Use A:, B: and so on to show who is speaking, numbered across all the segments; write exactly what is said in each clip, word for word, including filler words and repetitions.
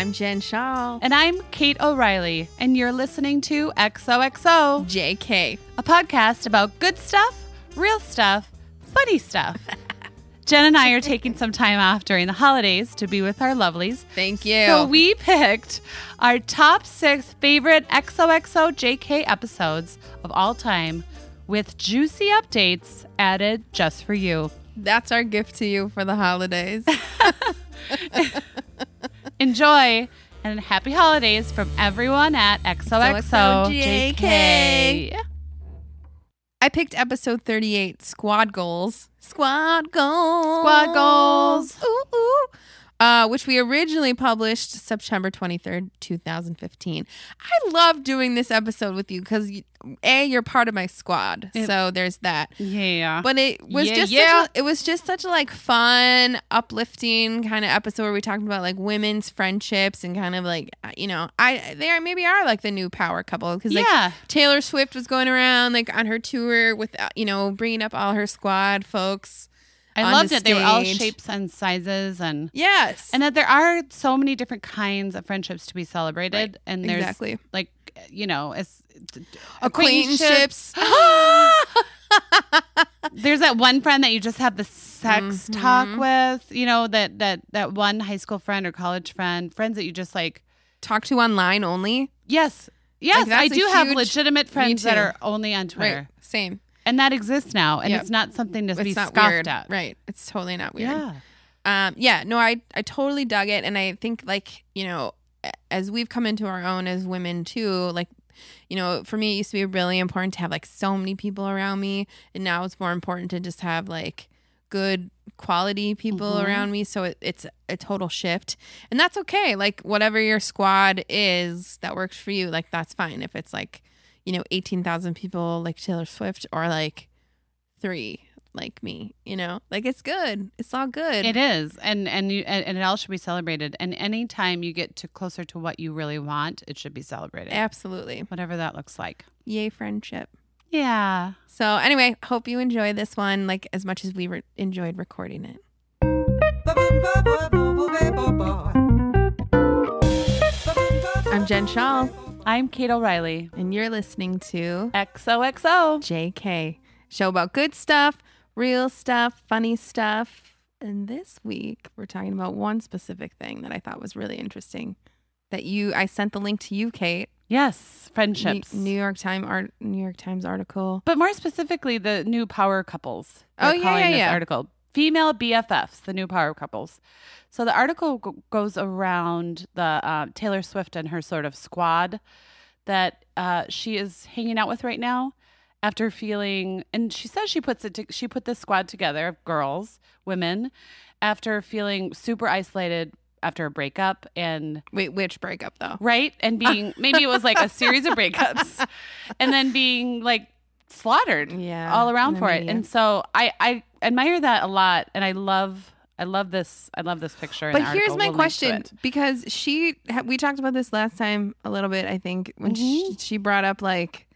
A: I'm Jen Shaw.
B: And I'm Kate O'Reilly. And you're listening to X O X O
A: J K.
B: A podcast about good stuff, real stuff, funny stuff. Jen and I are taking some time off during the holidays to be with our lovelies.
A: Thank you.
B: So we picked our top six favorite X O X O J K episodes of all time with juicy updates added just for you.
A: That's our gift to you for the holidays.
B: Enjoy and happy holidays from everyone at X O X O J K.
A: I picked episode thirty-eight, Squad Goals. Squad Goals.
B: Squad Goals.
A: Ooh, ooh. Uh, which we originally published September twenty-third, twenty fifteen. I love doing this episode with you because, A, you're part of my squad.
B: It,
A: so there's that.
B: Yeah.
A: But it was
B: yeah,
A: just
B: yeah.
A: Such a, it was just such a like fun, uplifting kind of episode where we talked about like women's friendships and kind of like, you know, I they are maybe are like the new power couple because like
B: yeah.
A: Taylor Swift was going around like on her tour with, you know, bringing up all her squad folks.
B: I loved it. They were all shapes and sizes, and
A: yes,
B: and that there are so many different kinds of friendships to be celebrated,
A: right.
B: and there's
A: exactly.
B: like, you know, as
A: acquaintanceships.
B: There's that one friend that you just have the sex mm-hmm. talk with, you know, that that that one high school friend or college friend, friends that you just like
A: talk to online only.
B: Yes, yes,
A: like,
B: I do have
A: huge,
B: legitimate friends that are only on Twitter.
A: Right. Same.
B: And that exists now, and
A: yep.
B: it's not something to
A: it's
B: be
A: not
B: scoffed
A: weird.
B: at.
A: Right. It's totally not weird.
B: Yeah.
A: Um, yeah, no, I, I totally dug it. And I think, like, you know, as we've come into our own as women, too, like, you know, for me, it used to be really important to have, like, so many people around me. And now it's more important to just have, like, good quality people mm-hmm. around me. So it, it's a total shift. And that's okay. Like, whatever your squad is that works for you, like, that's fine. If it's, like, you know, eighteen thousand people like Taylor Swift or like three like me, you know, like it's good. It's all good.
B: It is. And and, you, and and it all should be celebrated. And anytime you get to closer to what you really want, it should be celebrated.
A: Absolutely.
B: Whatever that looks like.
A: Yay, friendship.
B: Yeah.
A: So anyway, hope you enjoy this one like as much as we re- enjoyed recording it. I'm Jen Shaw.
B: I'm Kate O'Reilly.
A: And you're listening to
B: X O X O
A: J K. Show about good stuff, real stuff, funny stuff. And this week, we're talking about one specific thing that I thought was really interesting. That you, I sent the link to you, Kate.
B: Yes, friendships.
A: New, New York Times art, New York Times article.
B: But more specifically, the new power couples.
A: Oh, yeah,
B: calling
A: yeah,
B: this
A: yeah.
B: article. Female B F Fs, the new power couples. So the article g- goes around the uh, Taylor Swift and her sort of squad that uh, she is hanging out with right now after feeling, and she says she puts it, to, she put this squad together of girls, women, after feeling super isolated after a breakup and
A: wait, which breakup though?
B: Right. And being, maybe it was like a series of breakups and then being like slaughtered
A: yeah,
B: all around for
A: media.
B: it. And so I, I admire that a lot. And I love I love this. I love this picture.
A: But
B: in the
A: here's
B: article.
A: my
B: We'll
A: question, because she, we talked about this last time a little bit, I think, when
B: mm-hmm.
A: she, she brought up like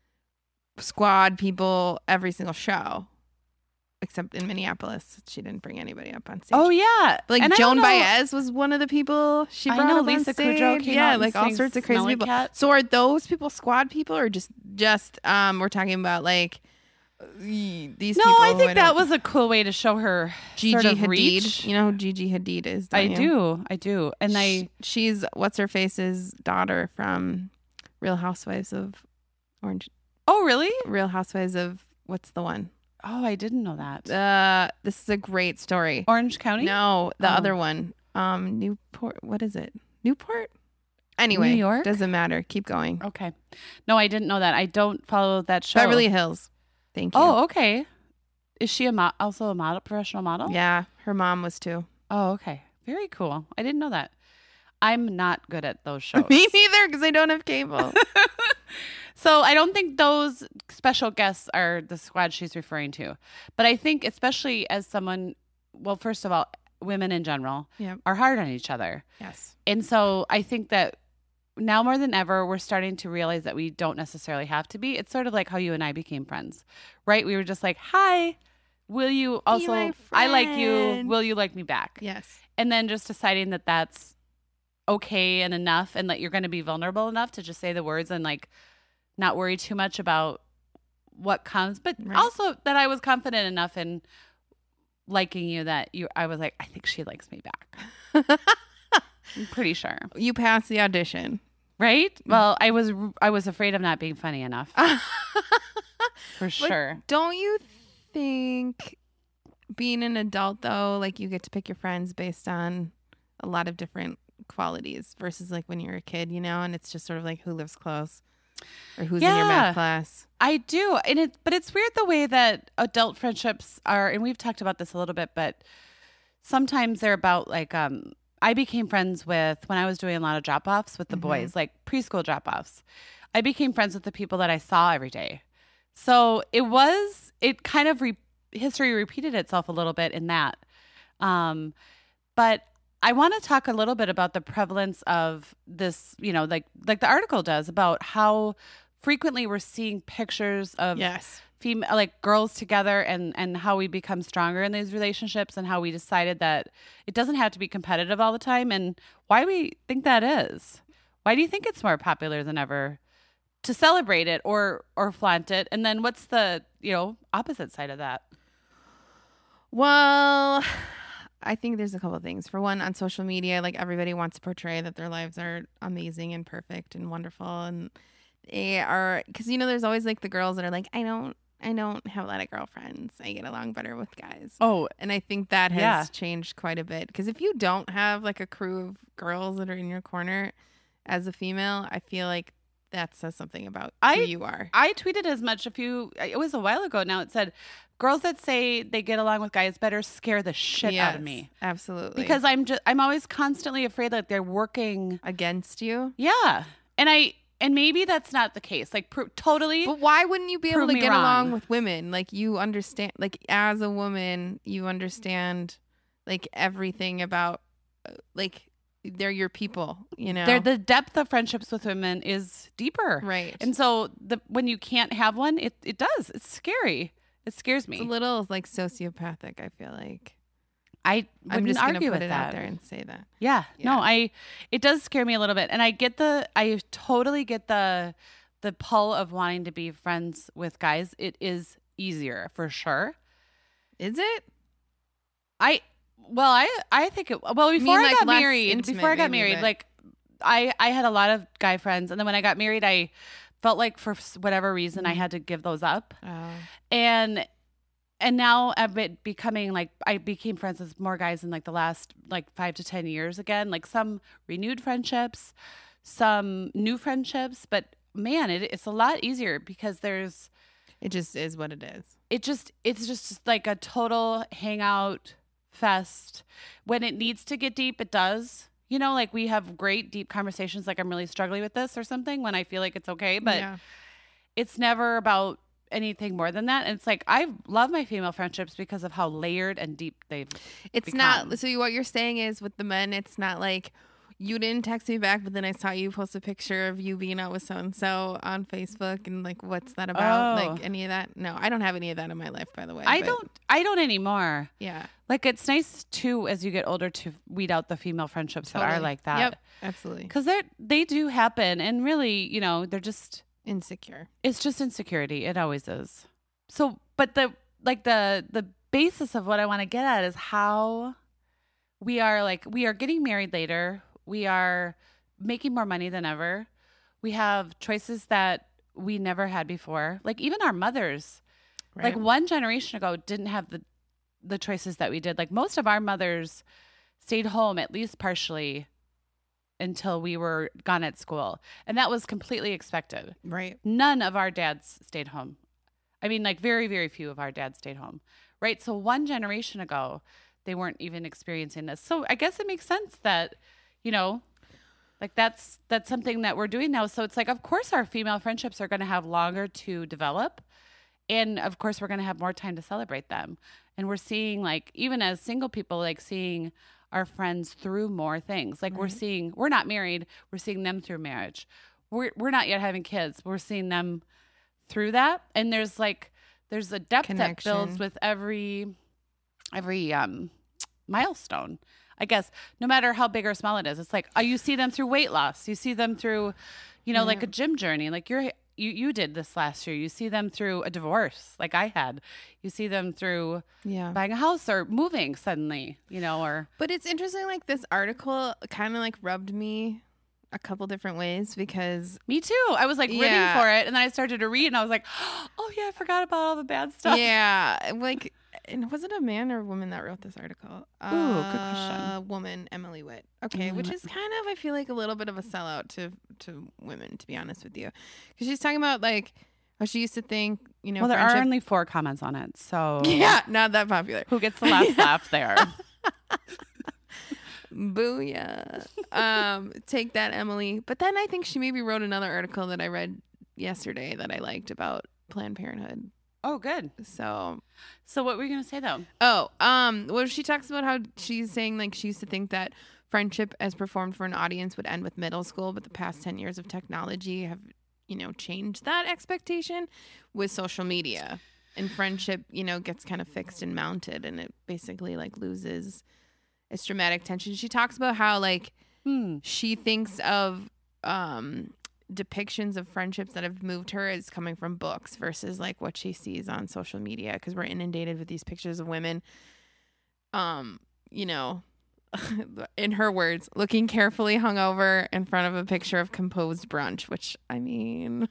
A: squad people every single show, except in Minneapolis. She didn't bring anybody up on stage.
B: Oh, yeah.
A: But, like
B: and
A: Joan Baez was one of the people she brought
B: I know,
A: up
B: Lisa
A: on stage.
B: Kudrow came
A: yeah,
B: out
A: like
B: and
A: all
B: sang
A: sorts of crazy
B: Smelly
A: people.
B: Cat.
A: So are those people squad people or just, just um, we're talking about like, these
B: no,
A: people
B: I think
A: I
B: that was a cool way to show her
A: Gigi
B: sort of
A: Hadid.
B: reach.
A: You know who Gigi Hadid is?
B: I
A: you?
B: do, I do, and I.
A: She's what's her face's daughter from Real Housewives of Orange.
B: Oh, really?
A: Real Housewives of what's the one?
B: Oh, I didn't know that.
A: Uh, this is a great story.
B: Orange County?
A: No, the
B: oh.
A: other one. Um, Newport. What is it? Newport. Anyway,
B: New York.
A: Doesn't matter. Keep going.
B: Okay. No, I didn't know that. I don't follow that show.
A: Beverly Hills. Thank you.
B: Oh, okay. Is she a mo- also a model, professional model?
A: Yeah, her mom was too.
B: Oh, okay. Very cool. I didn't know that. I'm not good at those shows.
A: Me neither, because I don't have cable.
B: So I don't think those special guests are the squad she's referring to. But I think especially as someone, well, first of all, women in general
A: Yep.
B: are hard on each other.
A: Yes.
B: And so I think that now more than ever, we're starting to realize that we don't necessarily have to be. It's sort of like how you and I became friends, right? We were just like, hi, will you also,
A: my
B: I like you.
A: friend.
B: Will you like me back?
A: Yes.
B: And then just deciding that that's okay and enough, and that you're going to be vulnerable enough to just say the words and like not worry too much about what comes, but
A: Right.
B: also that I was confident enough in liking you that you I was like, I think she likes me back. I'm pretty sure.
A: You passed the audition.
B: Right? Well, I was I was afraid of not being funny enough. For
A: But
B: sure.
A: don't you think being an adult though, like you get to pick your friends based on a lot of different qualities versus like when you're a kid, you know, and it's just sort of like who lives close or who's in your
B: Yeah.
A: math class.
B: I do. And it but it's weird the way that adult friendships are, and we've talked about this a little bit, but sometimes they're about like um I became friends with, when I was doing a lot of drop-offs with the
A: Mhm.
B: boys, like preschool drop-offs. I became friends with the people that I saw every day. So it was, it kind of, re- history repeated itself a little bit in that. Um, but I want to talk a little bit about the prevalence of this, you know, like like the article does, about how frequently we're seeing pictures of
A: Yes.
B: female, like girls together, and and how we become stronger in these relationships, and how we decided that it doesn't have to be competitive all the time, and why we think that is. Why do you think it's more popular than ever to celebrate it or or flaunt it? And then what's the, you know, opposite side of that?
A: Well, I think there's a couple of things. For one, on social media, like everybody wants to portray that their lives are amazing and perfect and wonderful, and they are, because you know, there's always like the girls that are like, I don't, I don't have a lot of girlfriends. I get along better with guys.
B: Oh,
A: And I think that has
B: Yeah.
A: changed quite a bit. Because if you don't have like a crew of girls that are in your corner as a female, I feel like that says something about
B: I-
A: who you are.
B: I tweeted as much a few, it was a while ago now. It said, girls that say they get along with guys better scare the shit out of
A: Yes,
B: me.
A: Absolutely.
B: Because I'm just, I'm always constantly afraid that they're working.
A: against you.
B: Yeah. And I, and maybe that's not the case. Like, pro- totally.
A: But why wouldn't you be able
B: Prove
A: to
B: me
A: get
B: wrong.
A: along with women? Like you understand, like as a woman, you understand like everything about, uh, like they're your people, you know?
B: They're, the depth of friendships with women is deeper.
A: right.
B: And so the when you can't have one, it, it does. It's scary. It scares me.
A: It's a little like sociopathic, I feel like.
B: I
A: I'm
B: wouldn't
A: just going to
B: argue
A: put
B: with
A: it
B: that.
A: out there and say that.
B: Yeah.
A: Yeah.
B: No, I it does scare me a little bit. And I get the I totally get the the pull of wanting to be friends with guys. It is easier for sure.
A: Is it?
B: I well, I I think it well before
A: mean,
B: I
A: like,
B: got
A: less
B: married,
A: intimate,
B: before I got
A: maybe,
B: married,
A: but-
B: like I I had a lot of guy friends, and then when I got married, I felt like for whatever reason I
A: Mhm.
B: had to give those up.
A: Oh.
B: And and now I've been becoming like I became friends with more guys in like the last like five to ten years again. Like some renewed friendships, some new friendships, but man, it, it's a lot easier because there's
A: It just is what it is.
B: it just it's just like a total hangout fest. When it needs to get deep, it does. You know, like we have great deep conversations like I'm really struggling with this or something when I feel like it's okay, but
A: yeah.
B: it's never about anything more than that. And it's like I love my female friendships because of how layered and deep they've
A: It's
B: become.
A: not. So what you're saying is with the men, it's not like you didn't text me back, but then I saw you post a picture of you being out with so and so on Facebook, and like, what's that about?
B: Oh.
A: Like any of that? No, I don't have any of that in my life, by the way.
B: I
A: but
B: don't I don't anymore.
A: Yeah,
B: Like it's nice too as you get older to weed out the female friendships that are
A: totally.
B: like that.
A: Yep, absolutely.
B: Cuz they they do happen, and really, you know, they're just
A: Insecure.
B: it's just insecurity. It always is. So, but the like the the basis of what I want to get at is how we are like we are getting married later. We are making more money than ever. We have choices that we never had before. Like even our mothers,
A: Right?
B: like one generation ago, didn't have the the choices that we did. Like most of our mothers stayed home at least partially until we were gone at school, and that was completely expected.
A: right.
B: None of our dads stayed home. I mean, like very, very few of our dads stayed home, right? So one generation ago, they weren't even experiencing this. So I guess it makes sense that, you know, like that's that's something that we're doing now. So it's like, of course, our female friendships are going to have longer to develop, and of course, we're going to have more time to celebrate them. And we're seeing, like, even as single people, like seeing our friends through more things. Like we're
A: Right.
B: seeing, we're not married, we're seeing them through marriage. We're we're not yet having kids. We're seeing them through that, and there's like there's a depth that builds
A: Connection.
B: with every every um milestone. I guess no matter how big or small it is, it's like, oh, you see them through weight loss. You see them through, you know,
A: Yeah.
B: like a gym journey. Like you're, you, you did this last year. You see them through a divorce like I had. You see them through
A: Yeah.
B: buying a house or moving suddenly, you know, or.
A: But it's interesting, like this article kind of like rubbed me a couple different ways because
B: Me too. I was like rooting
A: Yeah.
B: for it. And then I started to read and I was like, oh yeah, I forgot about all the bad stuff.
A: yeah, like, and was it a man or a woman that wrote this article?
B: Ooh, good question.
A: Uh, woman, Emily Witt. Okay,
B: Emily
A: which
B: Witt.
A: is kind of, I feel like, a little bit of a sellout to to women, to be honest with you, because she's talking about like how she used to think, you know,
B: Well, there
A: friendship-
B: are only four comments on it. So
A: yeah, not that popular.
B: who gets the last laugh there?
A: Booyah. Um, take that, Emily. But then I think she maybe wrote another article that I read yesterday that I liked about Planned Parenthood.
B: Oh, good.
A: So,
B: So what were you going to say though?
A: oh, um, well, she talks about how she's saying like she used to think that friendship as performed for an audience would end with middle school, but the past ten years of technology have, you know, changed that expectation with social media. And friendship, you know, gets kind of fixed and mounted, and it basically like loses its dramatic tension. She talks about how like
B: Hmm.
A: she thinks of um depictions of friendships that have moved her as coming from books versus like what she sees on social media, because we're inundated with these pictures of women um you know in her words, looking carefully hungover in front of a picture of composed brunch, which I mean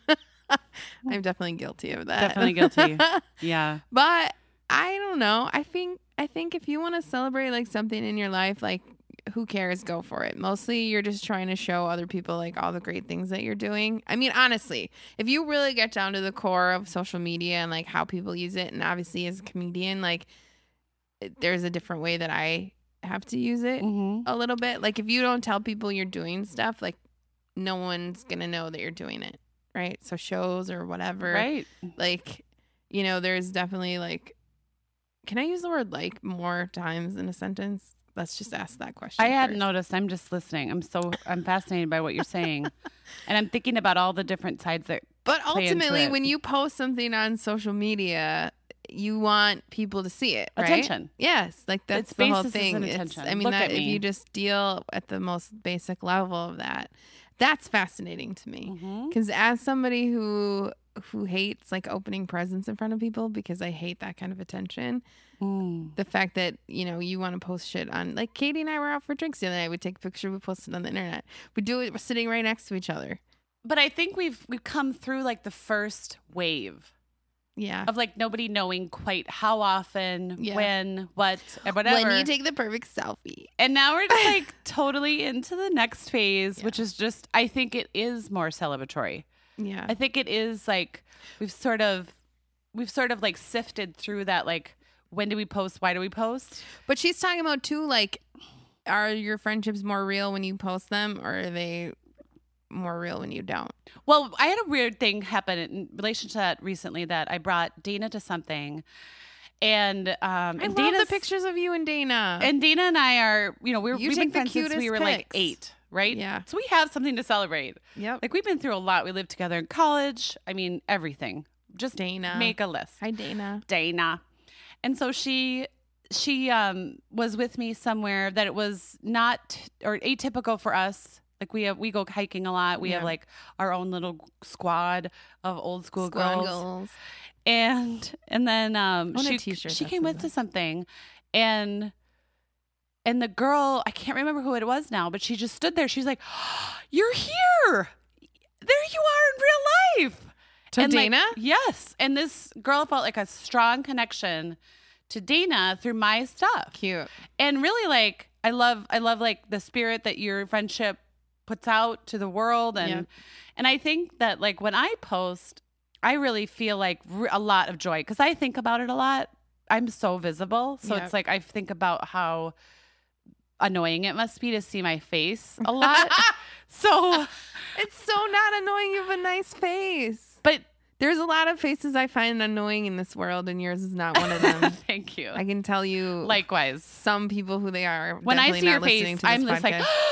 A: I'm definitely guilty of that.
B: Definitely guilty. Yeah.
A: But I don't know. I think I think if you want to celebrate like something in your life, like who cares? Go for it. Mostly you're just trying to show other people like all the great things that you're doing. I mean, honestly, if you really get down to the core of social media and like how people use it, and obviously as a comedian, like there's a different way that I have to use it
B: Mm-hmm.
A: a little bit. Like if you don't tell people you're doing stuff, like no one's going to know that you're doing it. Right. So shows or whatever.
B: Right.
A: Like, you know, there's definitely like, can I use the word like more times in a sentence? Let's just ask that question.
B: I hadn't
A: first.
B: noticed. I'm just listening. I'm so I'm fascinated by what you're saying, and I'm thinking about all the different sides that.
A: But
B: play into
A: ultimately,
B: it.
A: when you post something on social media, you want people to see it, right?
B: Attention.
A: Yes, like that's
B: Its
A: the whole
B: basis is
A: thing.
B: in
A: It's-
B: attention.
A: I mean,
B: Look
A: that
B: at
A: if
B: me.
A: you just deal at the most basic level of that, that's fascinating to me.
B: Mhm.
A: Because as somebody who who hates like opening presents in front of people, because I hate that kind of attention.
B: Mm.
A: The fact that, you know, you want to post shit on, like Katie and I were out for drinks the other night. We'd take a picture, we post it on the internet. We do it, we're sitting right next to each other.
B: But I think we've we've come through like the first wave
A: Yeah.
B: of like nobody knowing quite how often,
A: Yeah.
B: when, what, and whatever.
A: When you take the perfect selfie.
B: And now we're just like totally into the next phase,
A: Yeah.
B: which is just, I think it is more celebratory.
A: Yeah.
B: I think it is like we've sort of, we've sort of like sifted through that. Like, when do we post? Why do we post?
A: But she's talking about too, like, are your friendships more real when you post them, or are they more real when you don't?
B: Well, I had a weird thing happen in relation to that recently that I brought Dana to something. And um,
A: I
B: and
A: love
B: Dana's,
A: the pictures of you and Dana.
B: And Dana and I are, you know, we're,
A: You
B: we've
A: take
B: been
A: the
B: friends since we
A: cutest
B: were like
A: pics.
B: eight, right?
A: Yeah.
B: So we have something to celebrate.
A: Yep.
B: Like we've been through a lot. We lived together in college. I mean, everything. Just
A: Dana.
B: make a list.
A: Hi, Dana.
B: Dana. And so she she um was with me somewhere that it was not or atypical for us. Like we have we go hiking a lot. We have
A: Yeah.
B: like our own little squad of old school
A: Squad
B: girls.
A: goals.
B: And and then um
A: I want a
B: she
A: t-shirt
B: she
A: that
B: came
A: says
B: with
A: that.
B: to something and and the girl, I can't remember who it was now, but she just stood there. She's like, oh, "You're here. There you are in real life."
A: To
B: And, like,
A: Dana?
B: yes. And this girl felt like a strong connection to Dana through my stuff.
A: Cute.
B: And really like I love I love like the spirit that your friendship puts out to the world and
A: Yeah.
B: and I think that like when I post, I really feel like re- a lot of joy because I think about it a lot. I'm so visible. So
A: Yeah.
B: it's like I think about how annoying it must be to see my face a lot. So
A: It's so not annoying. You have a nice face.
B: but
A: There's a lot of faces I find annoying in this world, and yours is not one of them.
B: thank you.
A: I can tell you,
B: Likewise.
A: some people who they are.
B: When I
A: Definitely
B: see
A: not
B: your
A: listening
B: face,
A: to this
B: I'm just like,
A: podcast.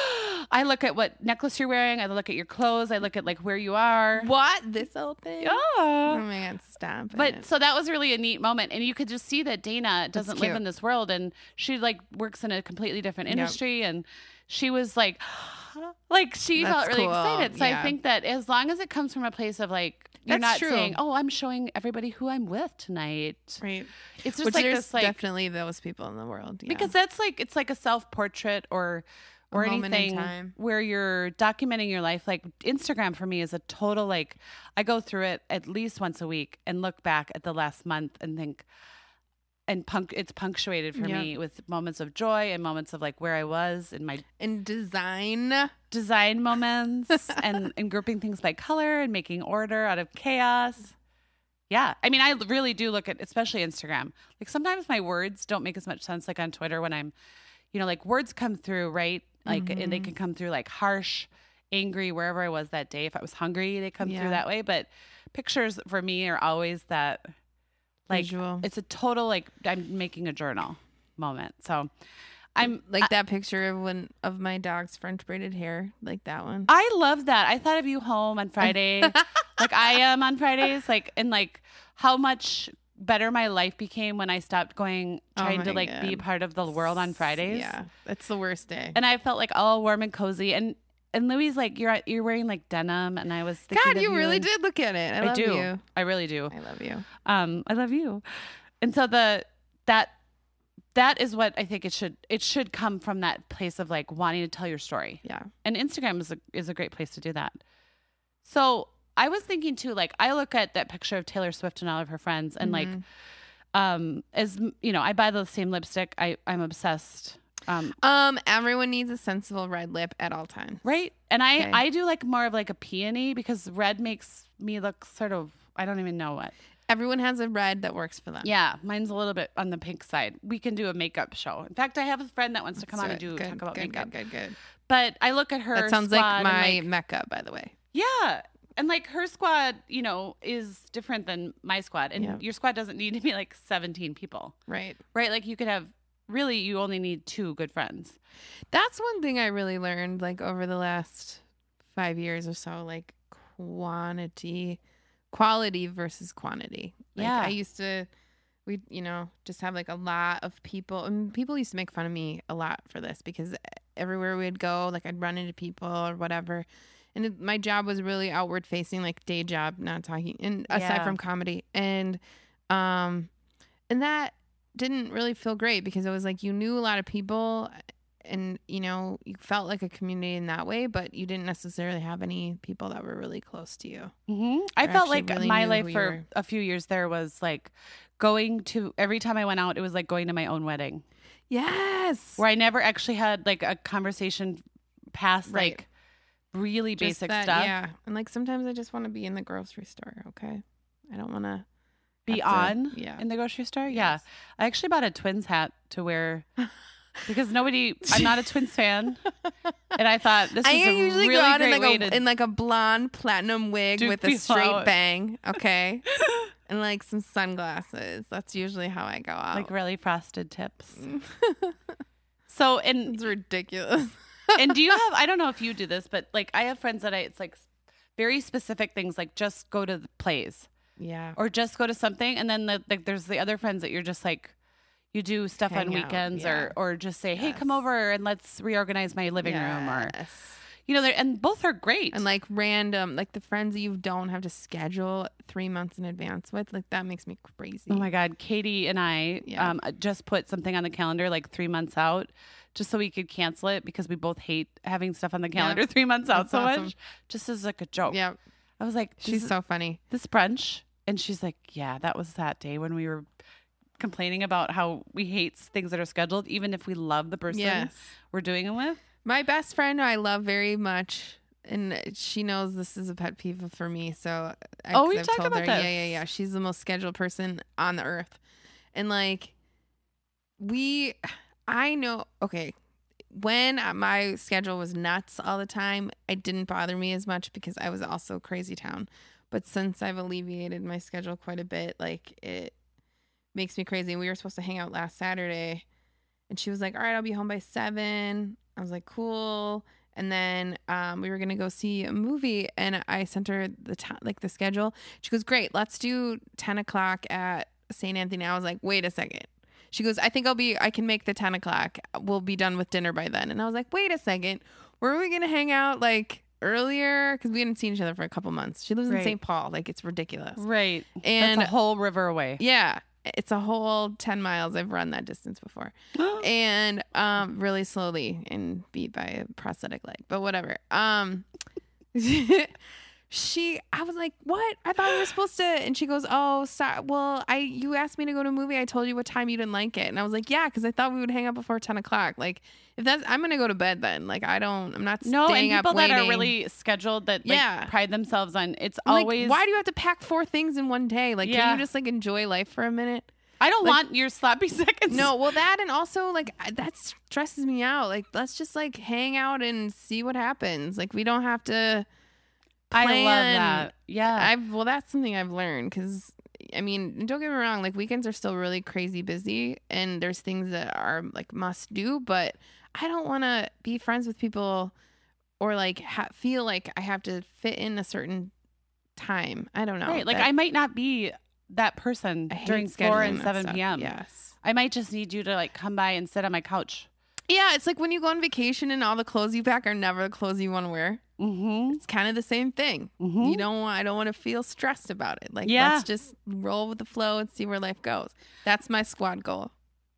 B: I look at what necklace you're wearing. I look at your clothes. I look at like where you are.
A: What? This whole thing?
B: Yeah.
A: Oh my God, stop
B: But
A: it.
B: so that was really a neat moment. And you could just see that Dana doesn't live
A: cute.
B: in this world. And she like works in a completely different
A: Yep.
B: industry. And she was like, like she
A: That's
B: felt really
A: cool.
B: excited. So
A: Yeah.
B: I think that as long as it comes from a place of like, you're
A: That's
B: not
A: true.
B: saying, oh, I'm showing everybody who I'm with tonight.
A: Right.
B: It's just
A: Which
B: like
A: there's
B: this, like,
A: definitely those people in the world. Yeah.
B: because that's like, it's like a self portrait or, or
A: A moment in
B: anything
A: time.
B: where you're documenting your life. Like Instagram for me is a total, like I go through it at least once a week and look back at the last month and think, and punk, it's punctuated for
A: Yep.
B: me with moments of joy and moments of like where I was in my
A: in design.
B: design moments and, and grouping things by color and making order out of chaos. Yeah. I mean, I really do look at, especially Instagram. Like sometimes my words don't make as much sense like on Twitter when I'm, you know, like words come through, right? Like,
A: Mm-hmm.
B: and they can come through like harsh, angry, wherever I was that day. If I was hungry, they come
A: Yeah.
B: through that way. But pictures for me are always that, like,
A: Visual.
B: it's a total, like, I'm making a journal moment. So I'm
A: Like that picture of when of my dog's French braided hair, like that one.
B: I love that. I thought of you home on Friday, like I am on Fridays, like, and like how much better my life became when I stopped going,
A: Oh
B: trying
A: my
B: to like
A: God.
B: be part of the world on Fridays.
A: Yeah, that's the worst day.
B: And I felt like all warm and cozy. And and Louis like you're you're wearing like denim, and I was thinking
A: God,
B: of
A: you really
B: and-
A: did look at it. I,
B: I
A: love
B: do.
A: you.
B: I really do.
A: I love you.
B: Um, I love you. And so the that that is what I think it should it should come from, that place of like wanting to tell your story.
A: Yeah.
B: And Instagram is a is a great place to do that. So I was thinking too, like I look at that picture of Taylor Swift and all of her friends, and like, um, as you know, I buy the same lipstick. I I'm obsessed. Um,
A: Um, everyone needs a sensible red lip at all times.
B: right. And I
A: Okay.
B: I do like more of like a peony, because red makes me look sort of, I don't even know what.
A: Everyone has a red that works for them.
B: Yeah, mine's a little bit on the pink side. We can do a makeup show. In fact, I have a friend that wants to come on and do
A: good,
B: talk about
A: good,
B: makeup.
A: Good, good, good.
B: But I look at her.
A: That sounds
B: squad
A: like
B: and,
A: my
B: like,
A: Mecca, by the way.
B: yeah. And like her squad, you know, is different than my squad. And
A: Yeah.
B: your squad doesn't need to be like seventeen people,
A: Right.
B: right? Like you could have, really, you only need two good friends.
A: That's one thing I really learned, like over the last five years or so, like quantity, quality versus quantity. Like,
B: Yeah.
A: I used to, we, you know, just have like a lot of people, and people used to make fun of me a lot for this, because everywhere we'd go, like I'd run into people or whatever. And it, my job was really outward facing, like day job, not talking, and aside
B: Yeah.
A: from comedy. And, um, and that didn't really feel great, because it was like you knew a lot of people, and you know you felt like a community in that way, but you didn't necessarily have any people that were really close to you.
B: Mm-hmm. I
A: Or
B: felt
A: actually
B: like
A: really
B: my
A: knew
B: life
A: who you
B: for
A: were.
B: a few years there was like going to, every time I went out, it was like going to my own wedding,
A: Yes,
B: where I never actually had like a conversation past
A: Right.
B: like really
A: Just
B: basic
A: that-
B: stuff.
A: Yeah, and like sometimes I just want to be in the grocery store. Okay, I don't want to
B: Be
A: have to-
B: on
A: yeah.
B: in the grocery store. Yeah.
A: Yes.
B: I actually bought a Twins hat to wear because nobody, I'm not a Twins fan. And I thought this
A: I
B: is a
A: usually
B: really
A: go out
B: great
A: in
B: way
A: like a
B: to
A: in like a blonde platinum wig
B: Duke
A: with a
B: me
A: straight
B: out.
A: bang. Okay, and like some sunglasses. That's usually how I go out.
B: like really frosted tips. So, and,
A: It's ridiculous.
B: and do you have, I don't know if you do this, but like I have friends that I, it's like very specific things, like just go to the plays
A: Yeah.
B: or just go to something. And then the, like there's the other friends that you're just like, you do stuff on
A: Hang out,
B: weekends
A: yeah.
B: or, or just say, hey,
A: Yes.
B: come over and let's reorganize my living room, or,
A: Yes.
B: you know, they're, and both are great.
A: And like random, like the friends that you don't have to schedule three months in advance with, like that makes me crazy.
B: Oh my God. Katie and I
A: Yeah.
B: um, just put something on the calendar like three months out just so we could cancel it because we both hate having stuff on the calendar three months out
A: That's
B: so
A: awesome.
B: much. Just as like a joke.
A: Yeah,
B: I was like,
A: she's
B: this,
A: so funny.
B: this brunch. And she's like, yeah, that was that day when we were complaining about how we hate things that are scheduled, even if we love the person
A: Yes.
B: we're doing it with.
A: My best friend, who I love very much, and she knows this is a pet peeve for me. So, I,
B: Oh, we've
A: I've
B: talked
A: told
B: about
A: her,
B: this.
A: yeah, yeah, yeah. She's the most scheduled person on the earth, and like, we, I know. Okay, when my schedule was nuts all the time, it didn't bother me as much because I was also crazy town. But since I've alleviated my schedule quite a bit, like it makes me crazy. We were supposed to hang out last Saturday, and she was like, all right, I'll be home by seven. I was like, cool. and then um, we were gonna go see a movie, and I sent her the t- like the schedule. She goes, "Great, let's do ten o'clock at Saint Anthony." I was like, "Wait a second." She goes, "I think I'll be. I can make the ten o'clock. We'll be done with dinner by then." And I was like, "Wait a second, were we gonna hang out like earlier? Because we hadn't seen each other for a couple months. She lives
B: Right.
A: in Saint Paul. Like it's ridiculous,
B: Right.
A: And
B: That's a whole river away.
A: yeah." It's a whole ten miles. I've run that distance before. And um, really slowly and beat by a prosthetic leg. But whatever. Um, she, I was like, what? I thought we were supposed to. And she goes, oh, sorry. Well, I you asked me to go to a movie. I told you what time you didn't like it. And I was like, yeah, because I thought we would hang out before ten o'clock. Like, if that's, I'm going to go to bed then. Like, I don't, I'm not
B: No, and
A: staying up
B: people that
A: waiting.
B: are really scheduled that like,
A: Yeah.
B: pride themselves on it's
A: I'm like,
B: always.
A: why do you have to pack four things in one day? Like,
B: Yeah.
A: can you just like enjoy life for a minute?
B: I don't
A: like-
B: want your sloppy seconds.
A: No, well, that and also like I- that stresses me out. Like, let's just like hang out and see what happens. Like, we don't have to.
B: I love
A: plan.
B: that. Yeah.
A: I've well, that's something I've learned because I mean, don't get me wrong. Like, weekends are still really crazy busy, and there's things that are like must do. But I don't want to be friends with people or like ha- feel like I have to fit in a certain time. I don't know.
B: Right. Like
A: That-
B: I might not be that person
A: I hate
B: during four
A: scheduling
B: and
A: that
B: seven
A: stuff.
B: p.m.
A: Yes.
B: I might just need you to like come by and sit on my couch.
A: Yeah, it's like when you go on vacation and all the clothes you pack are never the clothes you want to wear.
B: Mm-hmm.
A: It's kind of the same thing.
B: Mm-hmm.
A: You don't want. I don't want to feel stressed about it. Like,
B: Yeah.
A: let's just roll with the flow and see where life goes. That's my squad goal.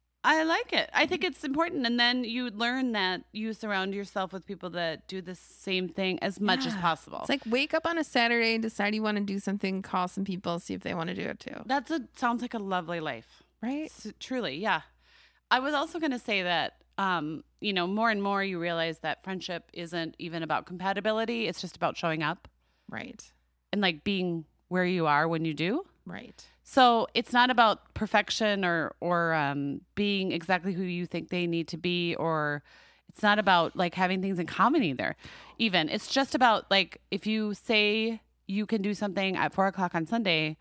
B: I like it. I think it's important. And then you learn that you surround yourself with people that do the same thing as much as
A: Yeah.
B: possible.
A: It's like wake up on a Saturday, decide you want to do something, call some people, see if they want to do it too.
B: That's a sounds like a lovely life.
A: Right?
B: S- truly, yeah. I was also going to say that, um, you know, more and more you realize that friendship isn't even about compatibility. It's just about showing up
A: Right.
B: and like being where you are when you do.
A: Right.
B: So it's not about perfection or or um, being exactly who you think they need to be, or it's not about like having things in common either. Even it's just about like if you say you can do something at four o'clock on Sunday,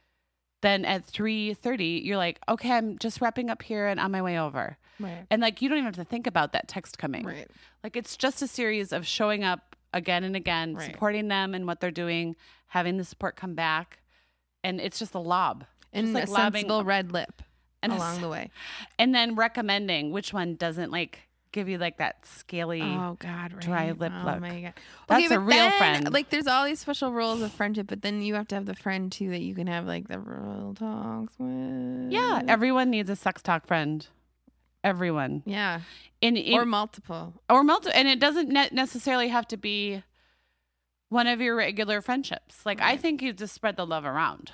B: then at three thirty you're like, okay, I'm just wrapping up here and on my way over,
A: Right.
B: and like you don't even have to think about that text coming.
A: Right.
B: Like it's just a series of showing up again and again,
A: Right.
B: supporting them and what they're doing, having the support come back. And it's just a lob.
A: And
B: just like
A: a
B: lobbing
A: sensible red lip
B: and a
A: along
B: s-
A: the way.
B: And then recommending which one doesn't like give you like that scaly.
A: Oh God, right.
B: dry lip
A: oh,
B: look.
A: my God.
B: That's a
A: but
B: real
A: then,
B: friend.
A: Like, there's all these special rules of friendship, but then you have to have the friend too that you can have like the real talks with.
B: Yeah, everyone needs a sex talk friend. Everyone.
A: yeah,
B: In, in
A: or multiple.
B: or multi, and it doesn't ne- necessarily have to be one of your regular friendships. Like I
A: Right.
B: think you just spread the love around.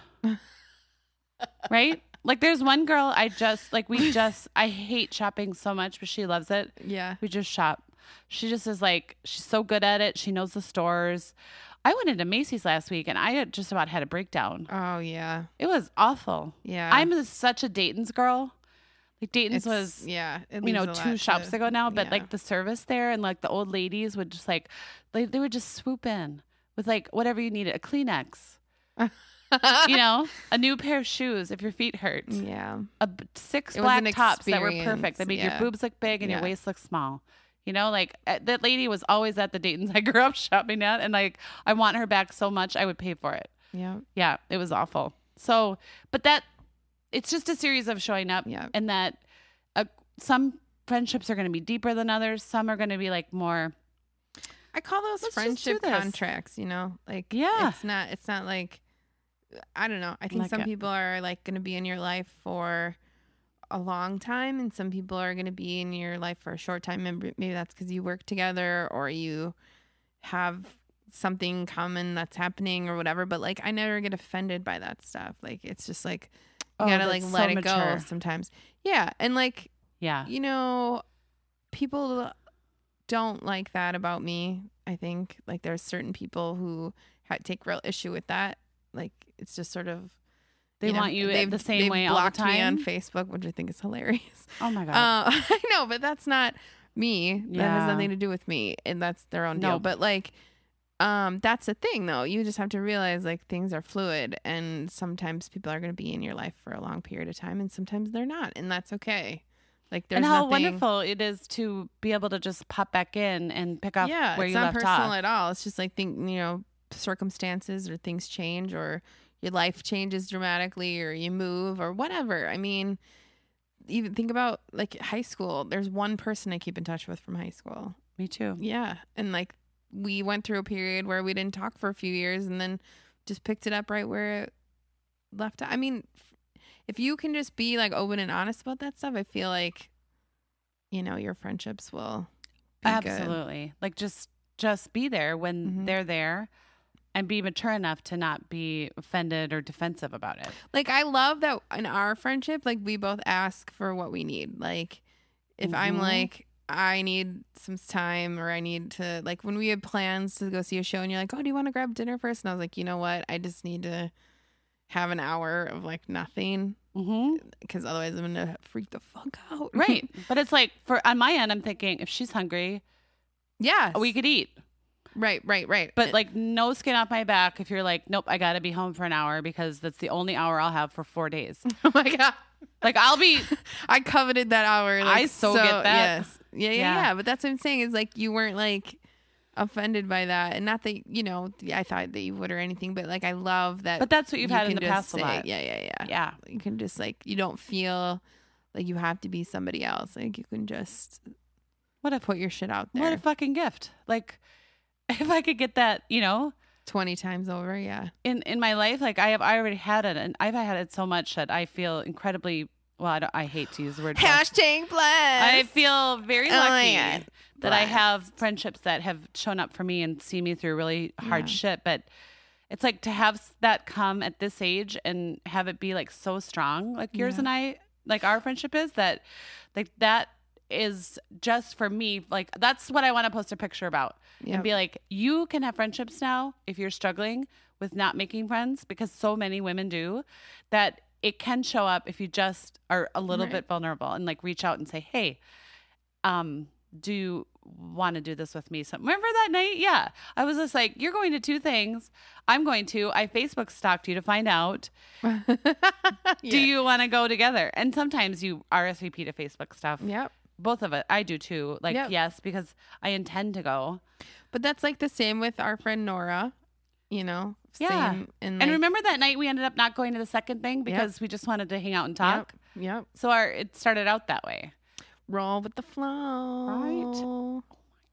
B: Right? Like there's one girl I just like we just I hate shopping so much, but she loves it.
A: Yeah,
B: We just shop. She just is like she's so good at it. She knows the stores. I went into Macy's last week and I had just about had a breakdown.
A: oh yeah,
B: It was awful.
A: yeah.
B: I'm a- such a Dayton's girl. Like Dayton's
A: It's-
B: was
A: yeah, it
B: you know,
A: leaves a
B: two
A: lot
B: shops
A: to-
B: ago now, but
A: yeah.
B: like the service there and like the old ladies would just like, they, they would just swoop in with like whatever you needed, a Kleenex, you know, a new pair of shoes if your feet hurt,
A: yeah,
B: a b- six
A: It was
B: black
A: an
B: tops that were
A: experience,
B: perfect. That made
A: yeah.
B: your boobs look big and your
A: Yeah.
B: waist look small. You know, like uh, that lady was always at the Dayton's I grew up shopping at. And like, I want her back so much. I would pay for it.
A: yeah,
B: Yeah, it was awful. So, but that it's just a series of showing up,
A: Yeah.
B: and that uh, some friendships are going to be deeper than others. Some are going to be like more.
A: I call those
B: Let's just do
A: friendship
B: this.
A: contracts. You know, like
B: Yeah.
A: it's not. It's not like I don't know. I think
B: Like
A: some
B: it.
A: people are like going to be in your life for a long time, and some people are going to be in your life for a short time. Maybe, maybe that's because you work together or you have something common that's happening or whatever. But like, I never get offended by that stuff. Like, it's just like you
B: Oh,
A: gotta like
B: that's
A: let
B: so
A: it go
B: mature.
A: sometimes. Yeah, and like
B: Yeah,
A: you know, people don't like that about me. I think like there's certain people who ha- take real issue with that. Like it's just sort of
B: they
A: know,
B: want you
A: they've-
B: the same
A: they've
B: way all the
A: blocked me on
B: time.
A: Facebook, which I think is hilarious.
B: Oh my god!
A: Uh, I know, but that's not me. That
B: Yeah.
A: has nothing to do with me, and that's their own deal.
B: No.
A: But like, um, that's the thing, though. You just have to realize like things are fluid, and sometimes people are going to be in your life for a long period of time, and sometimes they're not, and that's okay. Like there's
B: and how
A: nothing,
B: wonderful it is to be able to just pop back in and pick up
A: yeah,
B: where
A: it's
B: you
A: not
B: left
A: personal
B: off.
A: at all. It's just like think you know circumstances or things change or your life changes dramatically or you move or whatever. I mean, even think about like high school. There's one person I keep in touch with from high school.
B: Me too.
A: Yeah, and like we went through a period where we didn't talk for a few years and then just picked it up right where it left. I mean, if you can just be like open and honest about that stuff, I feel like, you know, your friendships will be
B: Absolutely.
A: good.
B: Like just just be there when
A: Mhm.
B: they're there and be mature enough to not be offended or defensive about it.
A: Like I love that in our friendship, like we both ask for what we need. Like if I'm
B: Mhm.
A: like, I need some time or I need to, like when we had plans to go see a show and you're like, oh, do you want to grab dinner first? And I was like, you know what? I just need to have an hour of like nothing
B: Mm-hmm.
A: because otherwise I'm going to freak the fuck out.
B: Right. But it's like for on my end, I'm thinking if she's hungry,
A: Yes.
B: we could eat.
A: Right, right, right.
B: But like no skin off my back if you're like, nope, I got to be home for an hour because that's the only hour I'll have for four days.
A: Oh my God.
B: Like I'll be,
A: I coveted that hour. Like,
B: I so get that.
A: Yes. Yeah, yeah,
B: Yeah.
A: yeah. But that's what I'm saying is like you weren't like offended by that. And not that, you know, I thought that you would or anything, but like I love that.
B: but that's what you've
A: you
B: had in
A: can
B: the
A: just
B: past
A: say,
B: a lot.
A: Yeah, yeah, yeah.
B: Yeah.
A: You can just like, you don't feel like you have to be somebody else. Like you can just
B: What a
A: put your shit out there
B: what a fucking gift. Like if I could get that, you know,
A: twenty times over. Yeah.
B: in in my life, like I have I already had it and I've had it so much that I feel incredibly well, I, don't, I hate to use the word blessed.
A: Hashtag blessed.
B: I feel very
A: Oh my
B: lucky
A: God.
B: that I
A: Blessed.
B: have friendships that have shown up for me and see me through really hard
A: Yeah.
B: shit. But it's like to have s- that come at this age and have it be like so strong, like yours
A: Yeah.
B: and I, like our friendship is that, like that is just for me. Like that's what I want to post a picture about
A: Yep.
B: and be like, you can have friendships now if you're struggling with not making friends because so many women do that. It can show up if you just are a little
A: Right.
B: bit vulnerable and like reach out and say, hey, um, do you want to do this with me? So remember that night? Yeah. I was just like, you're going to two things. I'm going to, I Facebook stalked you to find out, do
A: Yeah.
B: you want to go together? And sometimes you R S V P to Facebook stuff.
A: Yep.
B: Both of it. I do too. Like,
A: Yep.
B: yes, because I intend to go.
A: But that's like the same with our friend Nora, you know?
B: Yeah.
A: Same, and,
B: And
A: like,
B: remember that night we ended up not going to the second thing because we just wanted to hang out and talk.
A: Yep. Yep.
B: So our, it started out that way.
A: Roll with the flow.
B: Right.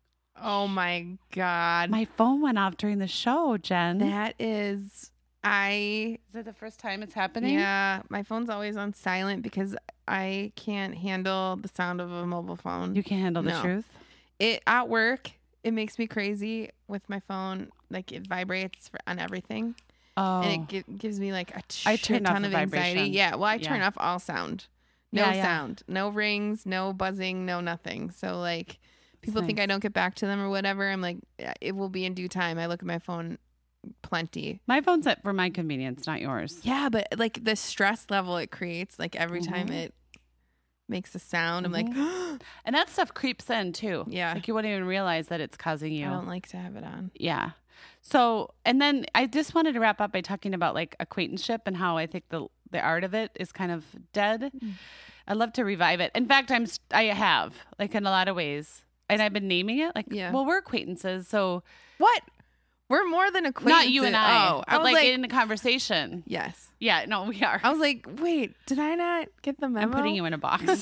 A: Oh my God.
B: My phone went off during the show, Jen.
A: that is, I,
B: Is it the first time it's happening?
A: yeah, my phone's always on silent because I can't handle the sound of a mobile phone.
B: You can't handle the
A: No.
B: truth.
A: It at work, it makes me crazy with my phone. Like it vibrates for, on everything.
B: Oh.
A: And it gi- gives me like a
B: I
A: shit
B: turn off
A: ton
B: the
A: of anxiety.
B: vibration.
A: Yeah, well, I turn
B: Yeah.
A: off all sound. No
B: Yeah, yeah.
A: sound, no rings, no buzzing, no nothing. So like people think
B: nice.
A: I don't get back to them or whatever. I'm like, yeah, it will be in due time. I look at my phone plenty.
B: My phone's set for my convenience, not yours.
A: Yeah, but like the stress level it creates, like every time
B: Mhm.
A: it makes a sound, I'm like,
B: And that stuff creeps in too.
A: Yeah.
B: Like you wouldn't even realize that it's causing you.
A: I don't like to have it on.
B: Yeah. So, and then I just wanted to wrap up by talking about like acquaintanceship and how I think the the art of it is kind of dead.
A: Mm.
B: I'd love to revive it. In fact, I'm st- I have like in a lot of ways, and I've been naming it like,
A: Yeah.
B: well, we're acquaintances, so
A: What? We're more than acquaintances.
B: not you and I,
A: Oh,
B: but
A: I was
B: like,
A: like,
B: in the conversation.
A: yes.
B: Yeah, no, we are.
A: I was like, wait, did I not get the memo?
B: I'm putting you in a box.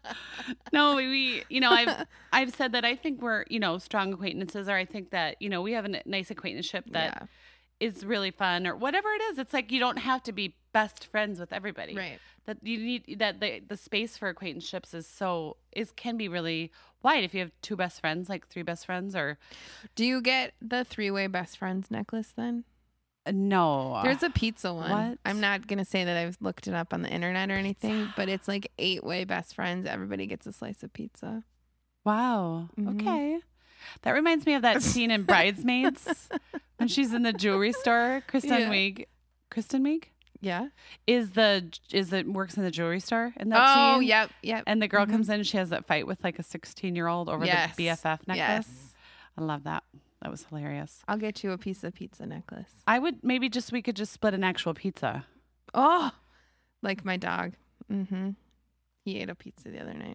B: No, we, we, you know, I've I've said that I think we're, you know, strong acquaintances, or I think that, you know, we have a n- nice acquaintanceship that is
A: Yeah.
B: really fun, or whatever it is. It's like you don't have to be best friends with everybody.
A: Right.
B: That you need that the the space for acquaintanceships is so is can be really wide if you have two best friends, like three best friends, or
A: Do you get the three-way best friends necklace then?
B: uh, no.
A: There's a pizza one.
B: What?
A: I'm not going to say that I've looked it up on the internet or anything, but it's like eight-way best friends. Everybody gets a slice of pizza.
B: Wow.
A: Mhm.
B: Okay. That reminds me of that scene in Bridesmaids when she's in the jewelry store. Kristen
A: Yeah.
B: Wiig, Kristen Wiig
A: Yeah.
B: is the is it works in the jewelry store in that
A: Oh,
B: scene.
A: yep, yep.
B: And the girl
A: Mhm.
B: comes in and she has that fight with like a sixteen year old over
A: Yes.
B: the B F F necklace.
A: Yes.
B: I love that. That was hilarious.
A: I'll get you a piece of pizza necklace.
B: I would maybe just we could just split an actual pizza.
A: Oh, like my dog. Mm-hmm. He ate a pizza the other night.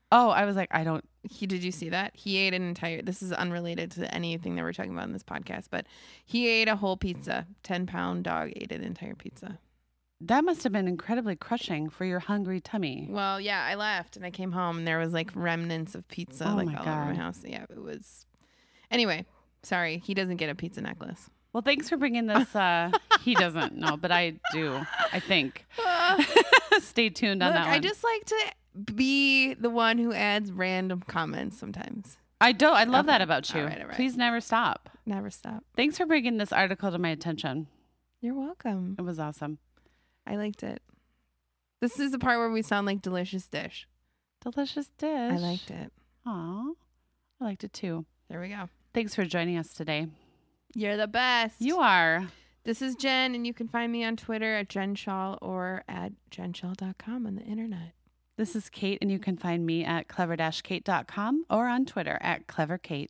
B: Oh, I was like, I don't.
A: He did you see that? He ate an entire. This is unrelated to anything that we're talking about in this podcast, but he ate a whole pizza. Ten pound dog ate an entire pizza.
B: That must have been incredibly crushing for your hungry tummy.
A: Well, yeah, I left and I came home and there was like remnants of pizza
B: Oh
A: like
B: my
A: all
B: God.
A: over my house. Yeah, it was. Anyway, sorry, he doesn't get a pizza necklace.
B: Well, thanks for bringing this. Uh, he doesn't know, but I do. I think. Stay tuned on
A: Look,
B: that one.
A: I just like to be the one who adds random comments sometimes.
B: I don't. I love
A: Okay.
B: that about you.
A: All right, all right.
B: Please never stop.
A: Never stop.
B: Thanks for bringing this article to my attention.
A: You're welcome.
B: It was awesome.
A: I liked it. This is the part where we sound like Delicious Dish.
B: Delicious dish.
A: I liked it.
B: Aw, I liked it too.
A: There we go.
B: Thanks for joining us today.
A: You're the best.
B: You are.
A: This is Jen, and you can find me on Twitter at Jen Shaw or at jen shaw dot com on the internet.
B: This is Kate, and you can find me at clever dash kate dot com or on Twitter at clever kate.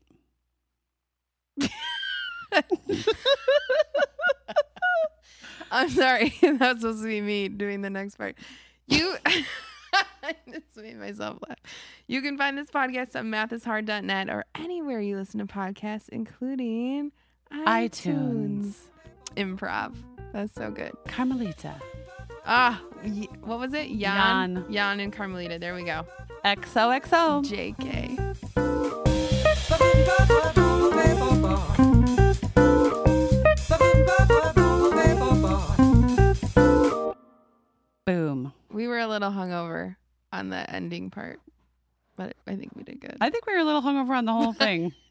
A: I'm sorry. That was supposed to be me doing the next part. You I just made myself laugh. You can find this podcast at math is hard dot net or anywhere you listen to podcasts, including iTunes.
B: iTunes.
A: Improv. That's so good.
B: Carmelita.
A: Ah, y- what was it? Jan.
B: Jan.
A: Jan and Carmelita. There we go.
B: X O X O.
A: J K.
B: Boom.
A: We were a little hungover on the ending part, but I think we did good.
B: I think we were a little hungover on the whole thing.